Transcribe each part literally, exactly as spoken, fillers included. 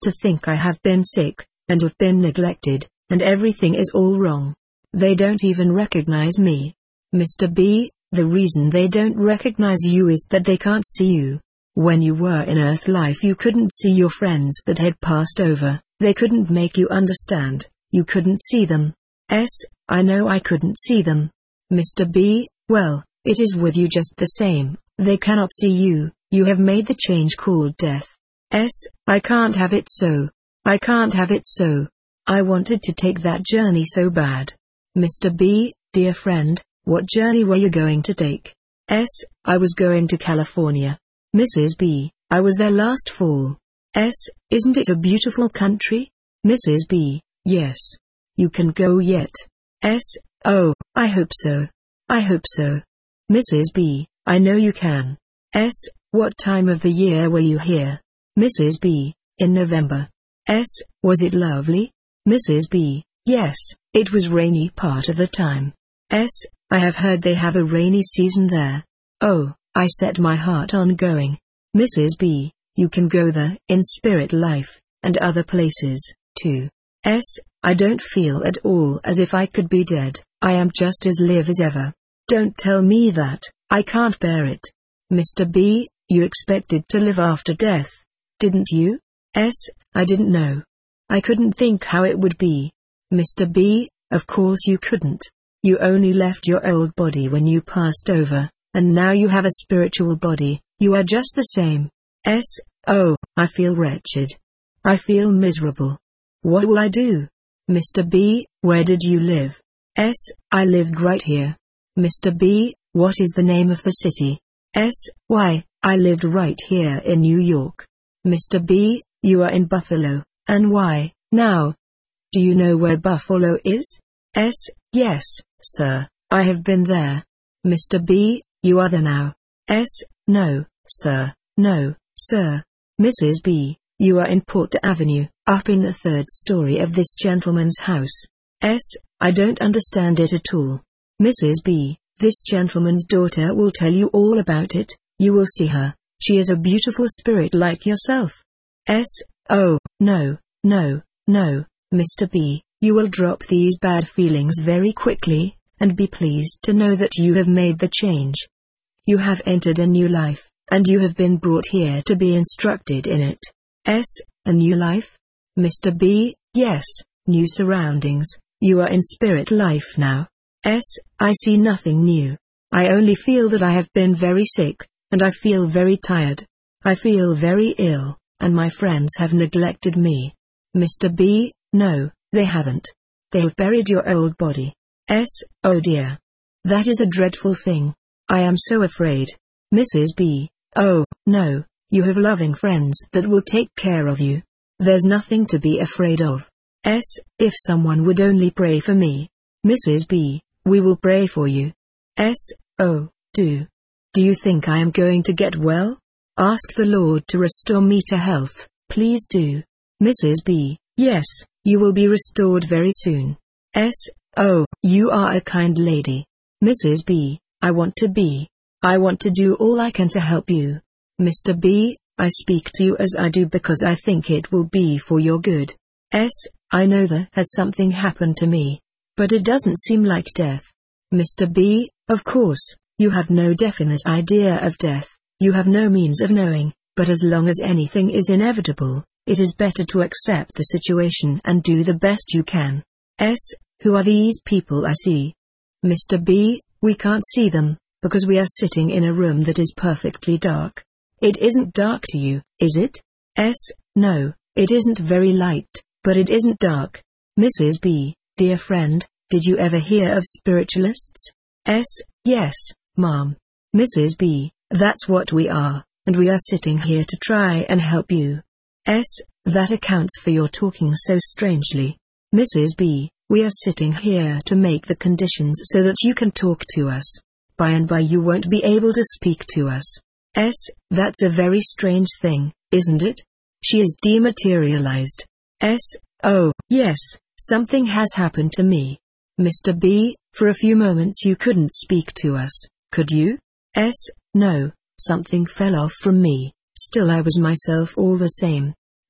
to think I have been sick, and have been neglected, and everything is all wrong. They don't even recognize me. Mister B, the reason they don't recognize you is that they can't see you. When you were in Earth life you couldn't see your friends that had passed over, they couldn't make you understand, you couldn't see them. S, I know I couldn't see them. Mister B, well, it is with you just the same, they cannot see you, you have made the change called death. S, I can't have it so. I can't have it so. I wanted to take that journey so bad. Mister B, dear friend, what journey were you going to take? S, I was going to California. Missus B, I was there last fall. S, isn't it a beautiful country? Missus B, yes. You can go yet. S, oh, I hope so. I hope so. Missus B, I know you can. S, what time of the year were you here? Missus B, in November. S, was it lovely? Missus B, yes, it was rainy part of the time. S, I have heard they have a rainy season there. Oh, I set my heart on going. Missus B, you can go there, in Spirit Life, and other places, too. S, I don't feel at all as if I could be dead, I am just as live as ever. Don't tell me that, I can't bear it. Mister B, you expected to live after death, didn't you? S, I didn't know. I couldn't think how it would be. Mister B, of course you couldn't. You only left your old body when you passed over, and now you have a spiritual body, you are just the same. S, oh, I feel wretched. I feel miserable. What will I do? Mister B, where did you live? S, I lived right here. Mister B, what is the name of the city? S, why, I lived right here in New York. Mister B, you are in Buffalo, and why, now? Do you know where Buffalo is? S, yes, sir, I have been there. Mister B, you are there now. S, no, sir, no, sir. Missus B, you are in Porter Avenue, up in the third story of this gentleman's house. S, I don't understand it at all. Missus B, this gentleman's daughter will tell you all about it, you will see her, she is a beautiful spirit like yourself. S, oh, no, no, no, Mister B, you will drop these bad feelings very quickly, and be pleased to know that you have made the change. You have entered a new life, and you have been brought here to be instructed in it. S, a new life? Mister B, yes, new surroundings, you are in Spirit Life now. S, I see nothing new. I only feel that I have been very sick, and I feel very tired. I feel very ill, and my friends have neglected me. Mister B, no, they haven't. They have buried your old body. S, oh dear. That is a dreadful thing. I am so afraid. Missus B, oh, no, you have loving friends that will take care of you. There's nothing to be afraid of. S, if someone would only pray for me. Missus B, we will pray for you. S, oh, do. Do you think I am going to get well? Ask the Lord to restore me to health, please do. Missus B, yes, you will be restored very soon. S, oh, you are a kind lady. Missus B, I want to be. I want to do all I can to help you. Mister B, I speak to you as I do because I think it will be for your good. S, I know there has something happened to me, but it doesn't seem like death. Mister B, of course, you have no definite idea of death, you have no means of knowing, but as long as anything is inevitable, it is better to accept the situation and do the best you can. S, who are these people I see? Mister B, we can't see them, because we are sitting in a room that is perfectly dark. It isn't dark to you, is it? S, no, it isn't very light, but it isn't dark. Missus B, dear friend, did you ever hear of spiritualists? S, yes, ma'am. Missus B, that's what we are, and we are sitting here to try and help you. S, that accounts for your talking so strangely. Missus B, we are sitting here to make the conditions so that you can talk to us. By and by you won't be able to speak to us. S, that's a very strange thing, isn't it? She is dematerialized. S, oh, yes, something has happened to me. Mister B, for a few moments you couldn't speak to us, could you? S, no, something fell off from me, still I was myself all the same.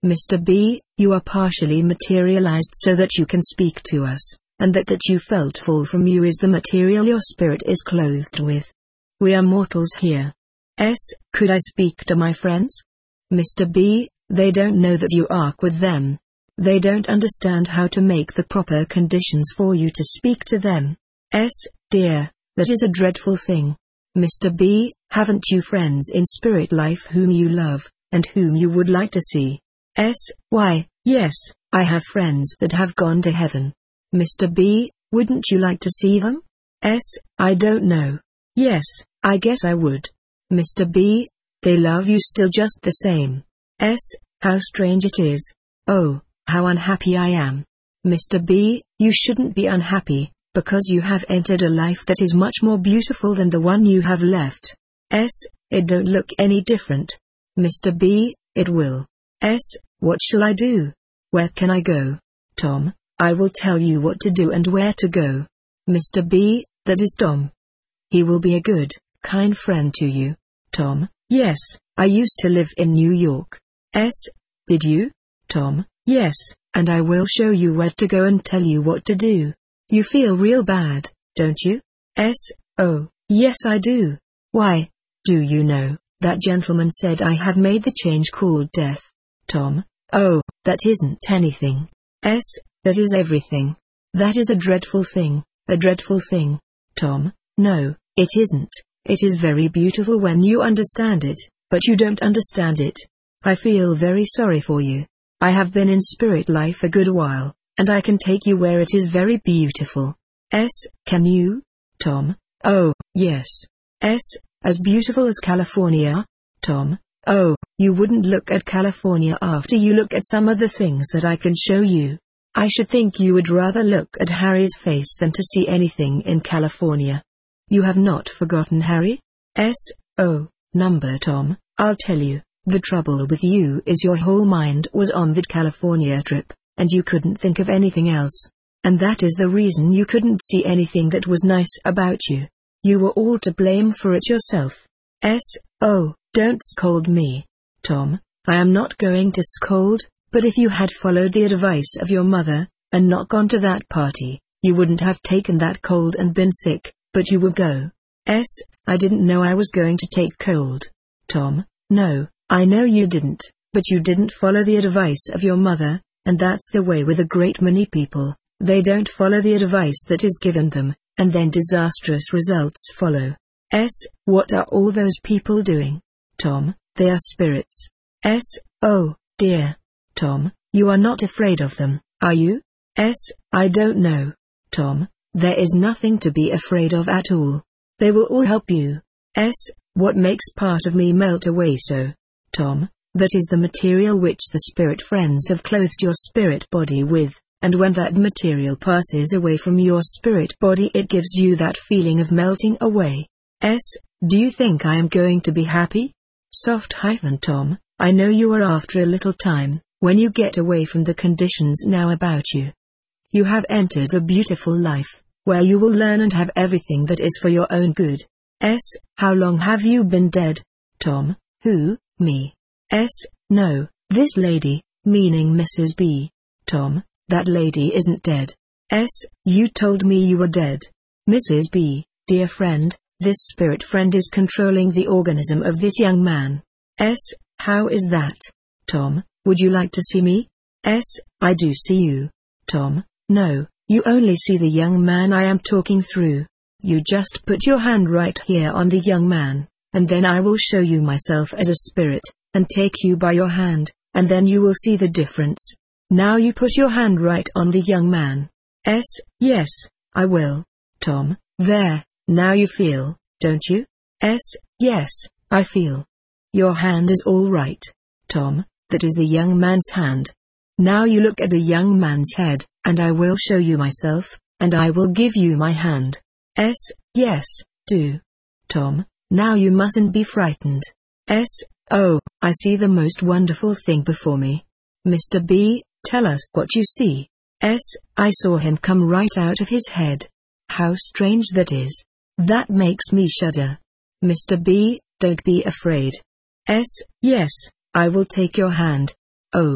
Mister B, you are partially materialized so that you can speak to us, and that that you felt fall from you is the material your spirit is clothed with. We are mortals here. S. Could I speak to my friends? Mister B, they don't know that you arc with them. They don't understand how to make the proper conditions for you to speak to them. S. Dear, that is a dreadful thing. Mister B, haven't you friends in spirit life whom you love, and whom you would like to see? S. Why, yes, I have friends that have gone to heaven. Mister B, wouldn't you like to see them? S. I don't know. Yes, I guess I would. Mister B, they love you still just the same. S. How strange it is. Oh, how unhappy I am. Mister B, you shouldn't be unhappy, because you have entered a life that is much more beautiful than the one you have left. S. It don't look any different. Mister B, it will. S. What shall I do? Where can I go? Tom, I will tell you what to do and where to go. Mister B, that is Tom. He will be a good, kind friend to you. Tom, yes, I used to live in New York. S. Did you? Tom, yes, and I will show you where to go and tell you what to do. You feel real bad, don't you? S. Oh, yes I do. Why, do you know, that gentleman said I had made the change called death. Tom, oh, that isn't anything. S. That is everything. That is a dreadful thing, a dreadful thing. Tom, no, it isn't. It is very beautiful when you understand it, but you don't understand it. I feel very sorry for you. I have been in spirit life a good while, and I can take you where it is very beautiful. S. Can you? Tom, oh, yes. S. As beautiful as California? Tom, oh, you wouldn't look at California after you look at some of the things that I can show you. I should think you would rather look at Harry's face than to see anything in California. You have not forgotten Harry? S. Oh, number Tom, I'll tell you, the trouble with you is your whole mind was on that California trip, and you couldn't think of anything else. And that is the reason you couldn't see anything that was nice about you. You were all to blame for it yourself. S. Oh, don't scold me. Tom, I am not going to scold, but if you had followed the advice of your mother, and not gone to that party, you wouldn't have taken that cold and been sick, but you would go. S. I didn't know I was going to take cold. Tom, no, I know you didn't, but you didn't follow the advice of your mother, and that's the way with a great many people. They don't follow the advice that is given them, and then disastrous results follow. S. What are all those people doing? Tom, they are spirits. S. Oh, dear. Tom, you are not afraid of them, are you? S. I don't know. Tom, there is nothing to be afraid of at all. They will all help you. S. What makes part of me melt away so? Tom, that is the material which the spirit friends have clothed your spirit body with, and when that material passes away from your spirit body it gives you that feeling of melting away. S. Do you think I am going to be happy? Soft hyphen Tom, I know you are after a little time, when you get away from the conditions now about you. You have entered a beautiful life, where you will learn and have everything that is for your own good. S. How long have you been dead? Tom, who, me? S. No, this lady, meaning Missus B. Tom, that lady isn't dead. S. You told me you were dead. Missus B, dear friend, this spirit friend is controlling the organism of this young man. S. How is that? Tom, would you like to see me? S. I do see you. Tom, no, you only see the young man I am talking through. You just put your hand right here on the young man, and then I will show you myself as a spirit, and take you by your hand, and then you will see the difference. Now you put your hand right on the young man. S. Yes, I will. Tom, there, now you feel, don't you? S. Yes, I feel. Your hand is all right. Tom, that is the young man's hand. Now you look at the young man's head, and I will show you myself, and I will give you my hand. S. Yes, do. Tom, now you mustn't be frightened. S. Oh, I see the most wonderful thing before me. Mister B, tell us what you see. S. I saw him come right out of his head. How strange that is. That makes me shudder. Mister B, don't be afraid. S. Yes, I will take your hand. Oh,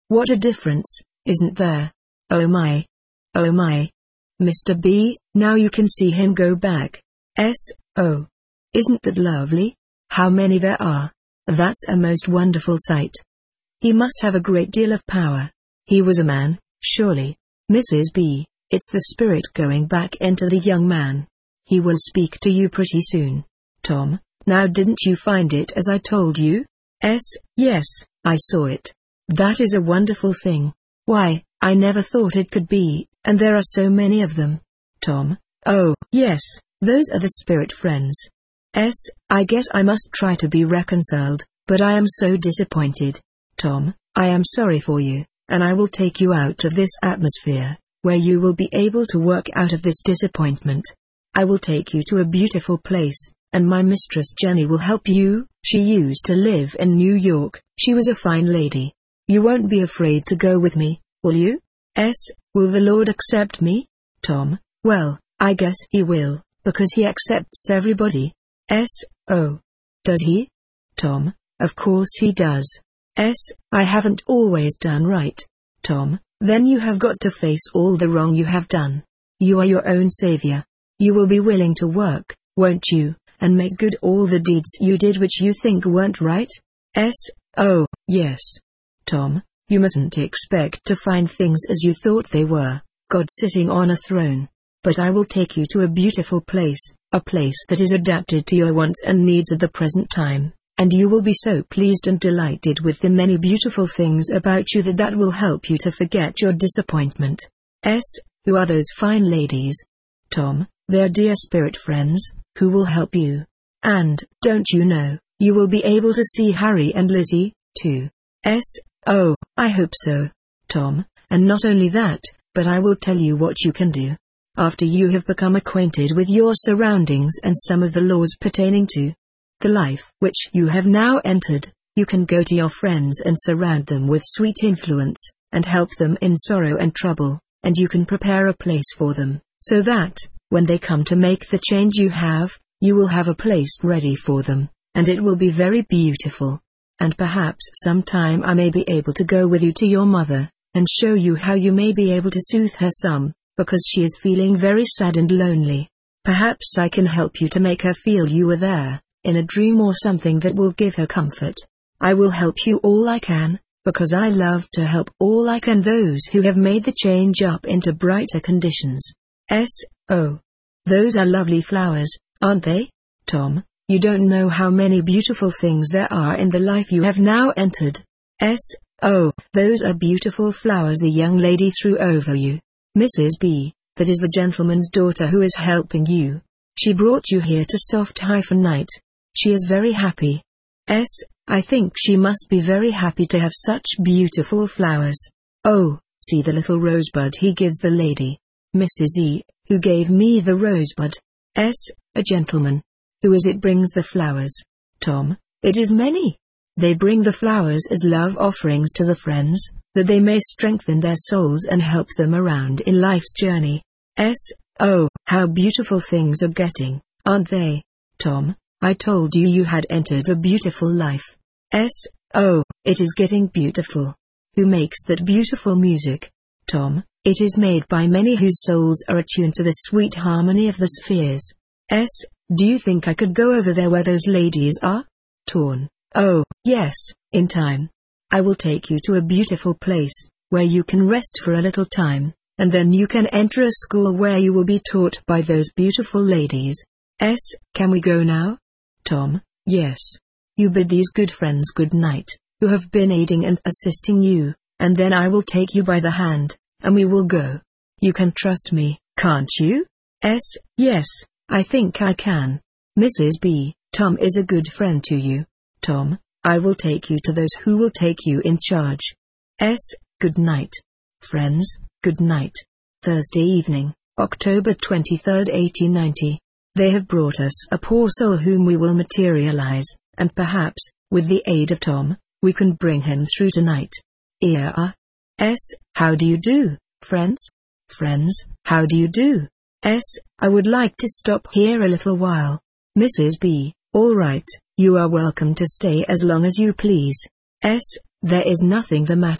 What a difference, isn't there? Oh my. Oh my. Mister B, now you can see him go back. S, oh. Isn't that lovely? How many there are. That's a most wonderful sight. He must have a great deal of power. He was a man, surely. Missus B, it's the spirit going back into the young man. He will speak to you pretty soon. Tom, now didn't you find it as I told you? S, yes, I saw it. That is a wonderful thing. Why, I never thought it could be, and there are so many of them. Tom, oh, yes, those are the spirit friends. S, I guess I must try to be reconciled, but I am so disappointed. Tom, I am sorry for you, and I will take you out of this atmosphere, where you will be able to work out of this disappointment. I will take you to a beautiful place, and my mistress Jenny will help you. She used to live in New York. She was a fine lady. You won't be afraid to go with me, will you? S, will the Lord accept me? Tom, well, I guess he will, because he accepts everybody. S, oh. Does he? Tom, of course he does. S, I haven't always done right. Tom, then you have got to face all the wrong you have done. You are your own savior. You will be willing to work, won't you, and make good all the deeds you did which you think weren't right? S, oh, yes. Tom, you mustn't expect to find things as you thought they were, God sitting on a throne. But I will take you to a beautiful place, a place that is adapted to your wants and needs at the present time, and you will be so pleased and delighted with the many beautiful things about you that that will help you to forget your disappointment. S, who are those fine ladies? Tom, they're dear spirit friends, who will help you. And, don't you know, you will be able to see Harry and Lizzie, too. S, oh, I hope so. Tom, and not only that, but I will tell you what you can do. After you have become acquainted with your surroundings and some of the laws pertaining to the life which you have now entered, you can go to your friends and surround them with sweet influence, and help them in sorrow and trouble, and you can prepare a place for them, so that, when they come to make the change you have, you will have a place ready for them, and it will be very beautiful. And perhaps sometime I may be able to go with you to your mother, and show you how you may be able to soothe her some, because she is feeling very sad and lonely. Perhaps I can help you to make her feel you were there, in a dream or something that will give her comfort. I will help you all I can, because I love to help all I can those who have made the change up into brighter conditions. S, oh. Those are lovely flowers, aren't they? Tom, you don't know how many beautiful things there are in the life you have now entered. S, oh, those are beautiful flowers the young lady threw over you. Missus B, that is the gentleman's daughter who is helping you. She brought you here to Soft-Night. She is very happy. S, I think she must be very happy to have such beautiful flowers. Oh, see the little rosebud he gives the lady. Missus E, who gave me the rosebud. S, a gentleman. Who is it brings the flowers? Tom, it is many. They bring the flowers as love offerings to the friends, that they may strengthen their souls and help them around in life's journey. S, oh, how beautiful things are getting, aren't they? Tom, I told you you had entered a beautiful life. S, oh, it is getting beautiful. Who makes that beautiful music? Tom, it is made by many whose souls are attuned to the sweet harmony of the spheres. S, do you think I could go over there where those ladies are? Torn, oh, yes, in time. I will take you to a beautiful place, where you can rest for a little time, and then you can enter a school where you will be taught by those beautiful ladies. S, can we go now? Tom, yes. You bid these good friends good night, who have been aiding and assisting you, and then I will take you by the hand, and we will go. You can trust me, can't you? S, yes, I think I can. Missus B, Tom is a good friend to you. Tom, I will take you to those who will take you in charge. S, good night. Friends, good night. Thursday evening, October twenty-third, eighteen ninety. They have brought us a poor soul whom we will materialize, and perhaps, with the aid of Tom, we can bring him through tonight. Here are. S, how do you do, friends? Friends, how do you do? S, I would like to stop here a little while. Missus B, all right, you are welcome to stay as long as you please. S, there is nothing the matter,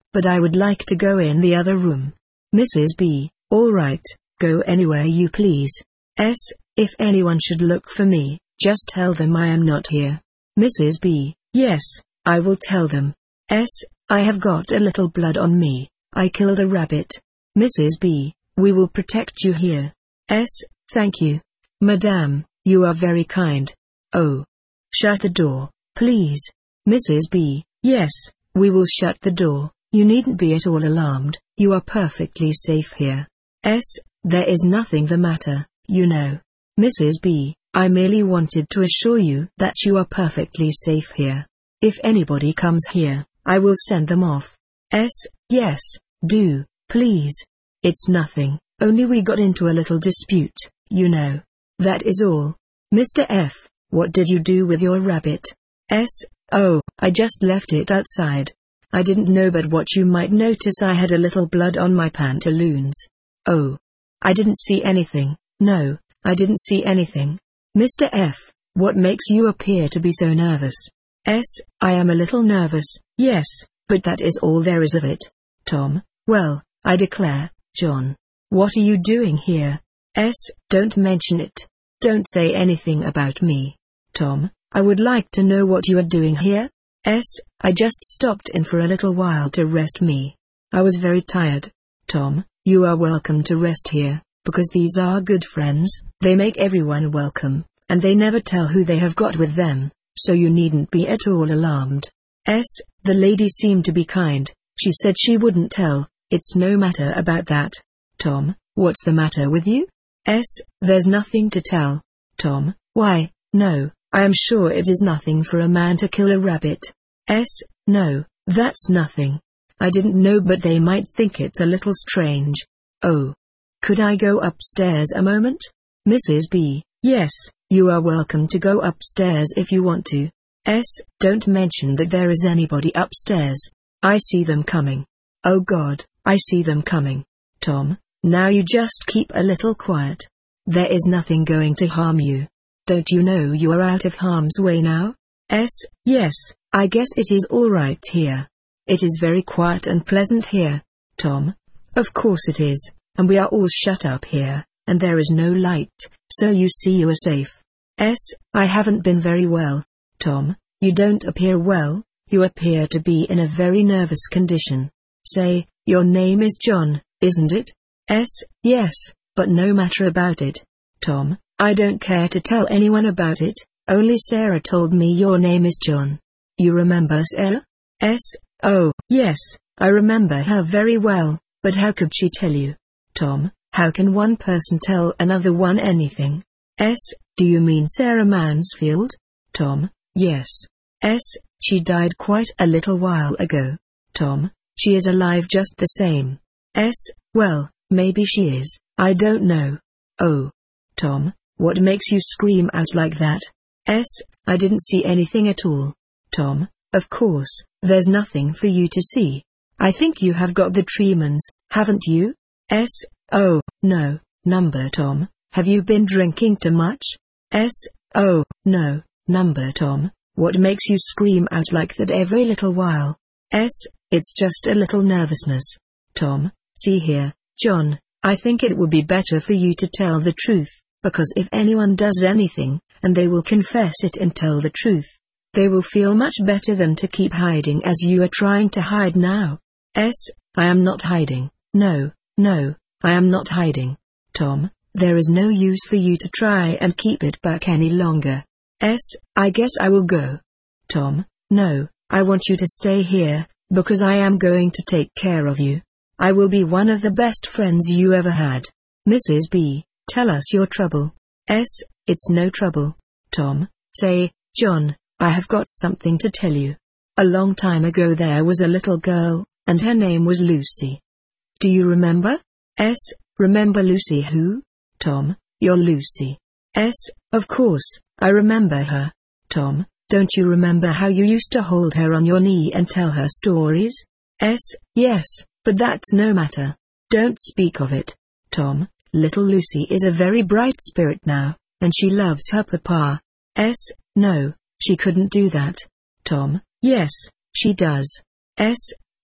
but I would like to go in the other room. Missus B, all right, go anywhere you please. S, if anyone should look for me, just tell them I am not here. Missus B, yes, I will tell them. S, I have got a little blood on me. I killed a rabbit. Missus B, we will protect you here. S, thank you. Madame, you are very kind. Oh. Shut the door, please. Missus B, yes, we will shut the door. You needn't be at all alarmed, you are perfectly safe here. S, there is nothing the matter, you know. Missus B, I merely wanted to assure you that you are perfectly safe here. If anybody comes here, I will send them off. S, yes, do, please. It's nothing, only we got into a little dispute, you know. That is all. Mister F, what did you do with your rabbit? S, oh, I just left it outside. I didn't know but what you might notice I had a little blood on my pantaloons. Oh. I didn't see anything, no, I didn't see anything. Mister F, what makes you appear to be so nervous? S, I am a little nervous, yes, but that is all there is of it. Tom, well, I declare, John. What are you doing here? S, don't mention it. Don't say anything about me. Tom, I would like to know what you are doing here. S, I just stopped in for a little while to rest me. I was very tired. Tom, you are welcome to rest here, because these are good friends, they make everyone welcome, and they never tell who they have got with them, so you needn't be at all alarmed. S, the lady seemed to be kind, she said she wouldn't tell, it's no matter about that. Tom, what's the matter with you? S, there's nothing to tell. Tom, why, no, I am sure it is nothing for a man to kill a rabbit. S, no, that's nothing. I didn't know but they might think it's a little strange. Oh. Could I go upstairs a moment? Missus B, yes, you are welcome to go upstairs if you want to. S, don't mention that there is anybody upstairs. I see them coming. Oh God, I see them coming. Tom, now you just keep a little quiet. There is nothing going to harm you. Don't you know you are out of harm's way now? S, yes, I guess it is all right here. It is very quiet and pleasant here. Tom, of course it is, and we are all shut up here, and there is no light, so you see you are safe. S, I haven't been very well. Tom, you don't appear well, you appear to be in a very nervous condition. Say, your name is John, isn't it? S, yes, but no matter about it. Tom, I don't care to tell anyone about it, only Sarah told me your name is John. You remember Sarah? S, oh, yes, I remember her very well, but how could she tell you? Tom, how can one person tell another one anything? S, do you mean Sarah Mansfield? Tom, yes. S, she died quite a little while ago. Tom, she is alive just the same. S, well, maybe she is, I don't know. Oh. Tom, what makes you scream out like that? S, I didn't see anything at all. Tom, of course, there's nothing for you to see. I think you have got the tremens, haven't you? S, oh, no, number Tom, have you been drinking too much? S, oh, no, number Tom, what makes you scream out like that every little while? S, it's just a little nervousness. Tom, see here, John, I think it would be better for you to tell the truth, because if anyone does anything, and they will confess it and tell the truth, they will feel much better than to keep hiding as you are trying to hide now. S, I am not hiding, no, no, I am not hiding. Tom, there is no use for you to try and keep it back any longer. S, I guess I will go. Tom, no, I want you to stay here, because I am going to take care of you. I will be one of the best friends you ever had. Missus B, tell us your trouble. S, it's no trouble. Tom, say, John, I have got something to tell you. A long time ago there was a little girl, and her name was Lucy. Do you remember? S, remember Lucy who? Tom, you're Lucy. S, of course, I remember her. Tom, don't you remember how you used to hold her on your knee and tell her stories? S, yes, but that's no matter. Don't speak of it. Tom, little Lucy is a very bright spirit now, and she loves her papa. S, no, she couldn't do that. Tom, yes, she does. S,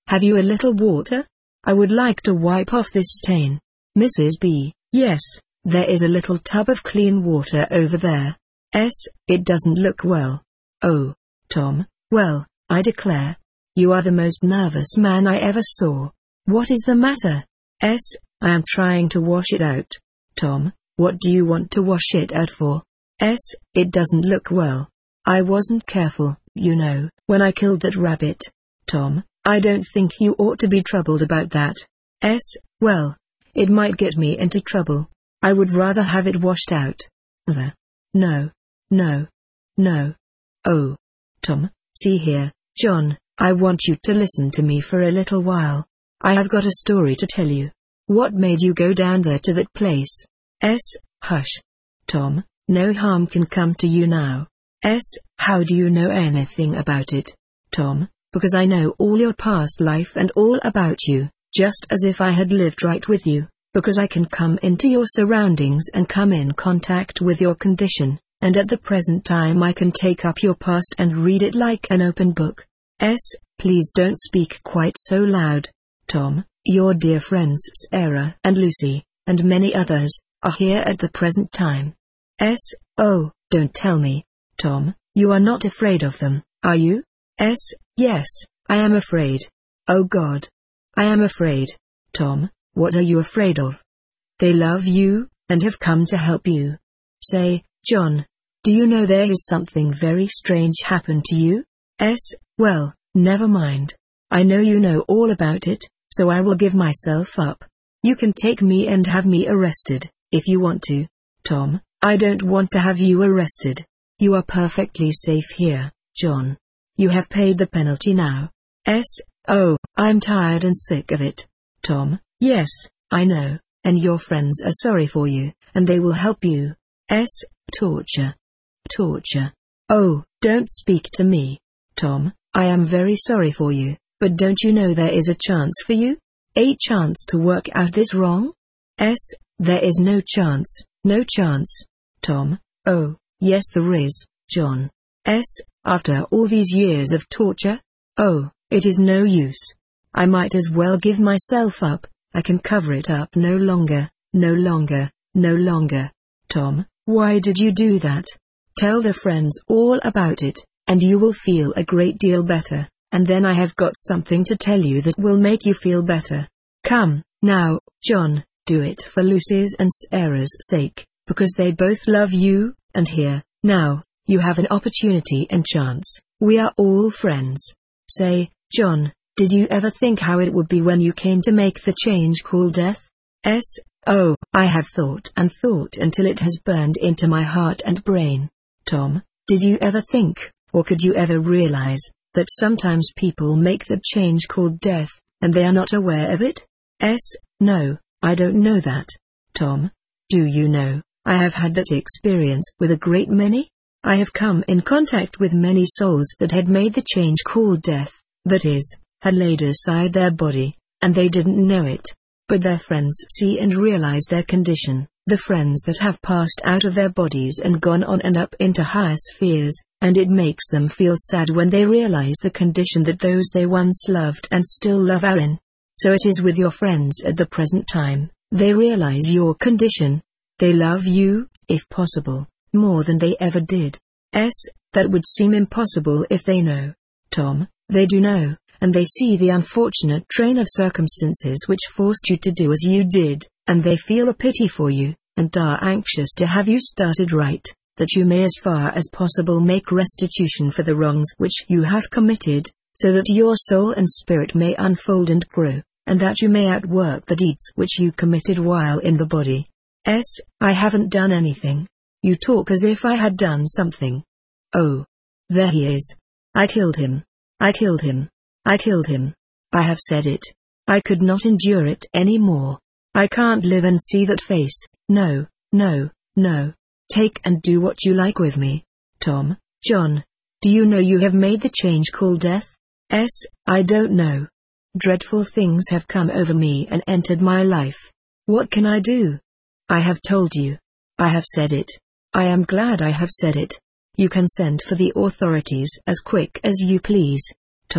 Have you a little water? I would like to wipe off this stain. Missus B. Yes, there is a little tub of clean water over there. S. It doesn't look well. Oh, Tom, well, I declare. You are the most nervous man I ever saw. What is the matter? S. I am trying to wash it out. Tom, what do you want to wash it out for? S. It doesn't look well. I wasn't careful, you know, when I killed that rabbit. Tom, I don't think you ought to be troubled about that. S. Well, it might get me into trouble. I would rather have it washed out. The. No. No. No. Oh. Tom, see here, John, I want you to listen to me for a little while. I have got a story to tell you. What made you go down there to that place? S. Hush. Tom, no harm can come to you now. S. How do you know anything about it? Tom, because I know all your past life and all about you, just as if I had lived right with you, because I can come into your surroundings and come in contact with your condition, and at the present time I can take up your past and read it like an open book. S. Please don't speak quite so loud. Tom, your dear friends Sarah and Lucy, and many others, are here at the present time. S. Oh, don't tell me. Tom, you are not afraid of them, are you? S. Yes, I am afraid. Oh God. I am afraid. Tom, what are you afraid of? They love you, and have come to help you. Say, John, do you know there is something very strange happened to you? S. Well, never mind. I know you know all about it, so I will give myself up. You can take me and have me arrested, if you want to. Tom, I don't want to have you arrested. You are perfectly safe here, John. You have paid the penalty now. S. Oh, I'm tired and sick of it. Tom, yes, I know, and your friends are sorry for you, and they will help you. S. Torture. Torture. Oh, don't speak to me. Tom, I am very sorry for you, but don't you know there is a chance for you? A chance to work out this wrong? S. There is no chance, no chance. Tom, oh, yes there is, John. S. After all these years of torture? Oh, it is no use. I might as well give myself up. I can cover it up no longer, no longer, no longer. Tom, why did you do that? Tell the friends all about it, and you will feel a great deal better, and then I have got something to tell you that will make you feel better. Come, now, John, do it for Lucy's and Sarah's sake, because they both love you, and here, now, you have an opportunity and chance. We are all friends. Say, John, did you ever think how it would be when you came to make the change called death? S. Oh, I have thought and thought until it has burned into my heart and brain. Tom, did you ever think, or could you ever realize, that sometimes people make the change called death, and they are not aware of it? S. No, I don't know that. Tom, do you know, I have had that experience with a great many? I have come in contact with many souls that had made the change called death, that is, had laid aside their body, and they didn't know it. But their friends see and realize their condition, the friends that have passed out of their bodies and gone on and up into higher spheres, and it makes them feel sad when they realize the condition that those they once loved and still love are in. So it is with your friends at the present time. They realize your condition. They love you, if possible, more than they ever did. S. That would seem impossible if they know. Tom, they do know, and they see the unfortunate train of circumstances which forced you to do as you did, and they feel a pity for you, and are anxious to have you started right, that you may as far as possible make restitution for the wrongs which you have committed, so that your soul and spirit may unfold and grow, and that you may outwork the deeds which you committed while in the body. S. I haven't done anything. You talk as if I had done something. Oh. There he is. I killed him. I killed him. I killed him. I have said it. I could not endure it any more. I can't live and see that face. No, no, no. Take and do what you like with me. Tom, John, do you know you have made the change called death? S. I don't know. Dreadful things have come over me and entered my life. What can I do? I have told you. I have said it. I am glad I have said it. You can send for the authorities as quick as you please. Tom,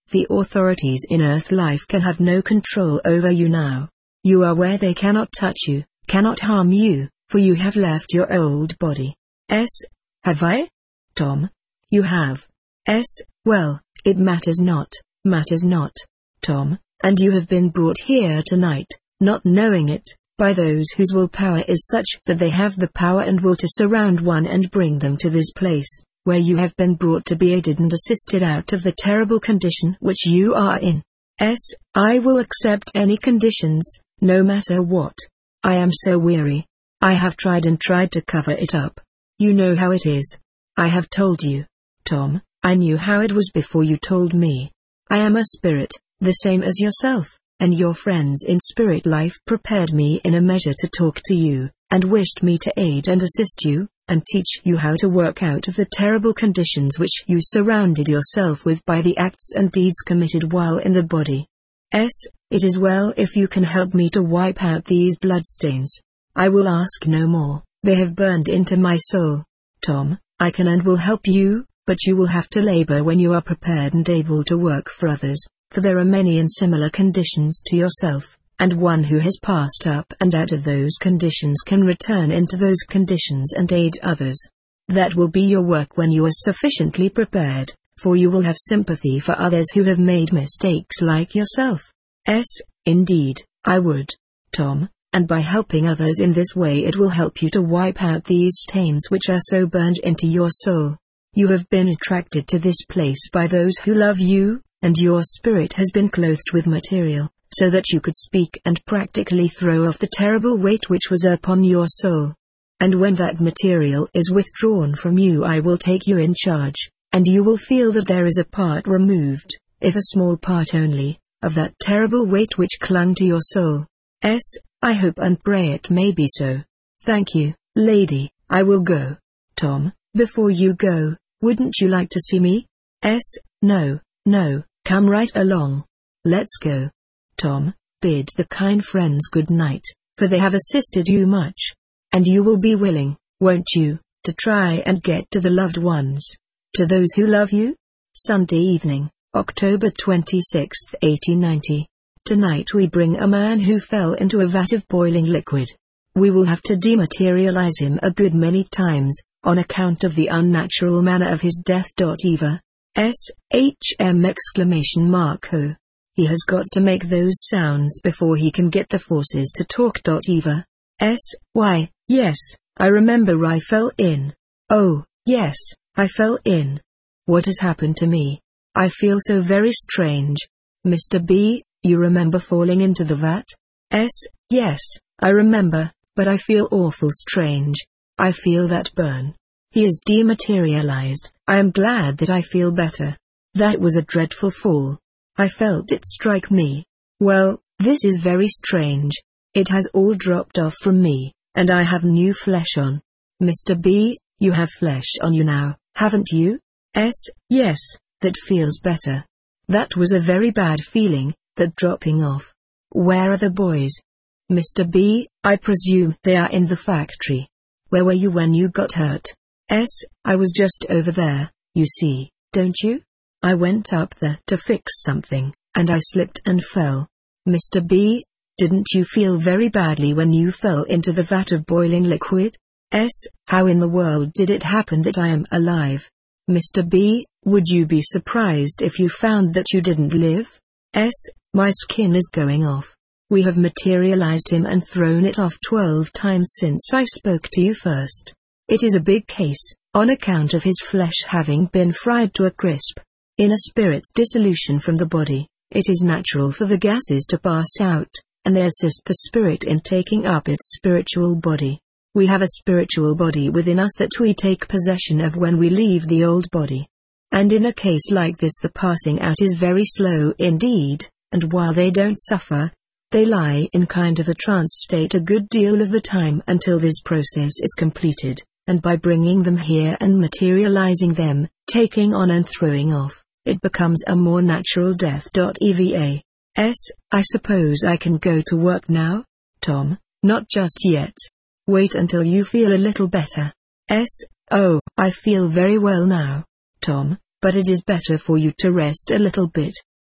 The authorities in Earth life can have no control over you now. You are where they cannot touch you, cannot harm you, for you have left your old body. S. Have I? Tom. You have. S. Well, it matters not, matters not, Tom, and you have been brought here tonight, not knowing it, by those whose willpower is such that they have the power and will to surround one and bring them to this place, where you have been brought to be aided and assisted out of the terrible condition which you are in. S. I will accept any conditions, no matter what. I am so weary. I have tried and tried to cover it up. You know how it is. I have told you. Tom, I knew how it was before you told me. I am a spirit, the same as yourself, and your friends in spirit life prepared me in a measure to talk to you, and wished me to aid and assist you, and teach you how to work out of the terrible conditions which you surrounded yourself with by the acts and deeds committed while in the body. S. It is well if you can help me to wipe out these bloodstains. I will ask no more, they have burned into my soul. Tom, I can and will help you, but you will have to labor when you are prepared and able to work for others, for there are many in similar conditions to yourself, and one who has passed up and out of those conditions can return into those conditions and aid others. That will be your work when you are sufficiently prepared, for you will have sympathy for others who have made mistakes like yourself. S. Indeed, I would, Tom, and by helping others in this way it will help you to wipe out these stains which are so burned into your soul. You have been attracted to this place by those who love you, and your spirit has been clothed with material, so that you could speak and practically throw off the terrible weight which was upon your soul. And when that material is withdrawn from you, I will take you in charge, and you will feel that there is a part removed, if a small part only, of that terrible weight which clung to your soul. S. I hope and pray it may be so. Thank you, lady, I will go. Tom, before you go, wouldn't you like to see me? S. No, no, come right along. Let's go. Tom, bid the kind friends good night, for they have assisted you much. And you will be willing, won't you, to try and get to the loved ones, to those who love you? Sunday evening, October twenty-sixth, eighteen ninety. Tonight we bring a man who fell into a vat of boiling liquid. We will have to dematerialize him a good many times, on account of the unnatural manner of his death. Eva. S. H M exclamation mark ho. He has got to make those sounds before he can get the forces to talk. Eva. S. Why, yes, I remember I fell in. Oh, yes, I fell in. What has happened to me? I feel so very strange. Mister B, you remember falling into the vat? S. Yes, I remember, but I feel awful strange. I feel that burn. He is dematerialized. I am glad that I feel better. That was a dreadful fall. I felt it strike me. Well, this is very strange. It has all dropped off from me, and I have new flesh on. Mister B, you have flesh on you now, haven't you? S. Yes, that feels better. That was a very bad feeling, that dropping off. Where are the boys? Mister B, I presume they are in the factory. Where were you when you got hurt? S. I was just over there, you see, don't you? I went up there to fix something, and I slipped and fell. Mister B, didn't you feel very badly when you fell into the vat of boiling liquid? S. How in the world did it happen that I am alive? Mister B, would you be surprised if you found that you didn't live? S. My skin is going off. We have materialized him and thrown it off twelve times since I spoke to you first. It is a big case, on account of his flesh having been fried to a crisp. In a spirit's dissolution from the body, it is natural for the gases to pass out, and they assist the spirit in taking up its spiritual body. We have a spiritual body within us that we take possession of when we leave the old body. And in a case like this the passing out is very slow indeed, and while they don't suffer, they lie in kind of a trance state a good deal of the time until this process is completed, and by bringing them here and materializing them, taking on and throwing off, it becomes a more natural death. Eva. S. I suppose I can go to work now? Tom, not just yet. Wait until you feel a little better. S. Oh, I feel very well now, Tom, but it is better for you to rest a little bit.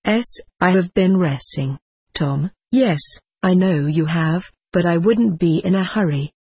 S, I have been resting. Tom, yes, I know you have, but I wouldn't be in a hurry.